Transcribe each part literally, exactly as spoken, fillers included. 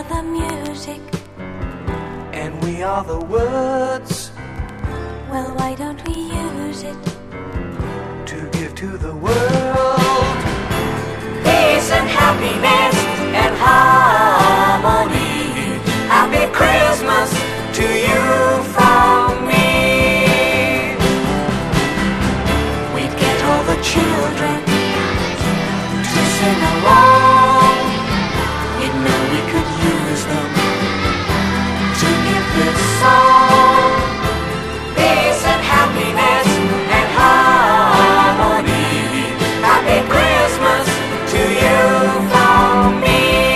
are the music, and we are the words. Well, why don't we use it to give to the world peace and happiness and harmony? Happy Christmas to you from me. We'd get all the children to sing along. You know we could use them to give this song peace and happiness and harmony. Happy Christmas to you from me.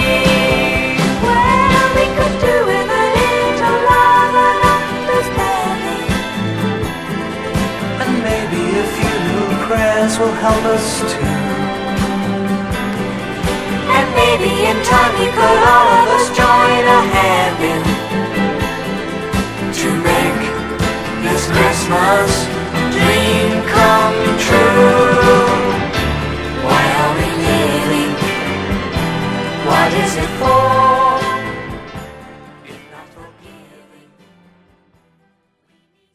Well, we could do with a little love and understanding, and maybe a few new prayers will help us too. And maybe in time we could all of us join a hand in to make this Christmas